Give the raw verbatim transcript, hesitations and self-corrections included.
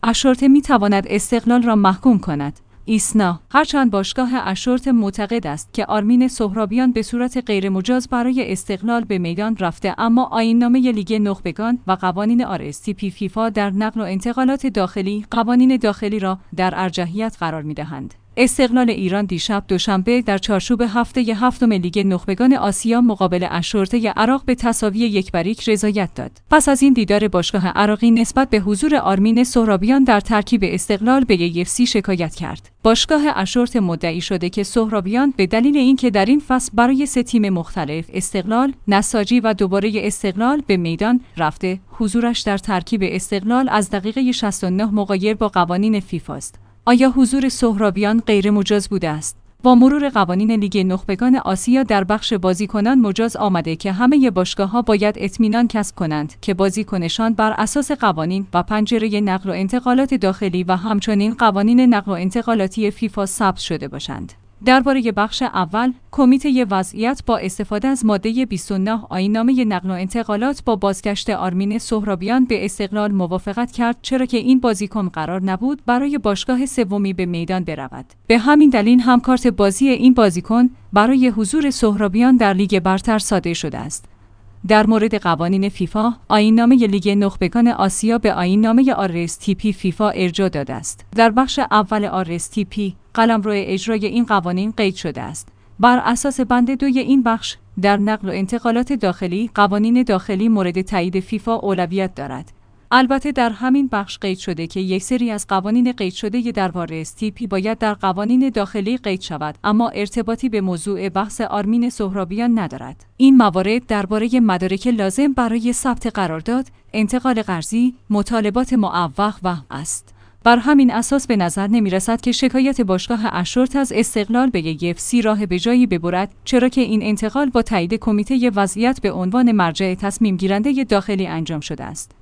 اشورته می تواند استقلال را محکوم کند. ایسنا: هرچند باشگاه اشورته معتقد است که آرمین سهرابیان به صورت غیرمجاز برای استقلال به میدان رفته، اما آیین‌نامه لیگ نخبگان و قوانین آر اس تی پی فیفا در نقل و انتقالات داخلی قوانین داخلی را در ارجحیت قرار می‌دهند. استقلال ایران دیشب دوشنبه در چارچوب هفته هفتم لیگ نخبگان آسیا مقابل اشورته عراق به تساوی یک بر یک رضایت داد. پس از این دیدار باشگاه عراقی نسبت به حضور آرمین سهرابیان در ترکیب استقلال به ای اف سی شکایت کرد. باشگاه اشورته مدعی شده که سهرابیان به دلیل اینکه در این فصل برای سه تیم مختلف استقلال، نساجی و دوباره استقلال به میدان رفته، حضورش در ترکیب استقلال از دقیقه شصت و نه مغایر با قوانین فیفا است. آیا حضور سهرابیان غیر مجاز بوده است؟ با مرور قوانین لیگ نخبگان آسیا در بخش بازیکنان مجاز آمده که همه باشگاه‌ها باید اطمینان کسب کنند که بازیکنشان بر اساس قوانین و پنجره نقل و انتقالات داخلی و همچنین قوانین نقل و انتقالاتی فیفا ثبت شده باشند. درباره بخش اول، کمیته وضعیت با استفاده از ماده بیست و نه آیین‌نامه نقل و انتقالات با بازگشت آرمین سهرابیان به استقلال موافقت کرد، چرا که این بازیکن قرار نبود برای باشگاه سومی به میدان برود. به همین دلیل هم کارت بازی این بازیکن برای حضور سهرابیان در لیگ برتر صادر شده است. در مورد قوانین فیفا، آیین‌نامه لیگ نخبگان آسیا به آیین‌نامه آر اس تی پی فیفا ارجاع داده است. در بخش اول آر اس تی پی، قلمرو اجرای این قوانین قید شده است. بر اساس بند دوی این بخش، در نقل و انتقالات داخلی، قوانین داخلی مورد تایید فیفا اولویت دارد. البته در همین بخش قید شده که یک سری از قوانین قید شده در آر اس تی پی باید در قوانین داخلی قید شود، اما ارتباطی به موضوع بحث آرمین سهرابیان ندارد. این موارد درباره مدارک لازم برای ثبت قرارداد، انتقال قرضی، مطالبات معوق و است. بر همین اساس به نظر نمی رسد که شکایت باشگاه اشورته از استقلال به ای اف سی راه به جایی ببرد، چرا که این انتقال با تایید کمیته وضعیت به عنوان مرجع تصمیم گیرنده داخلی انجام شده است.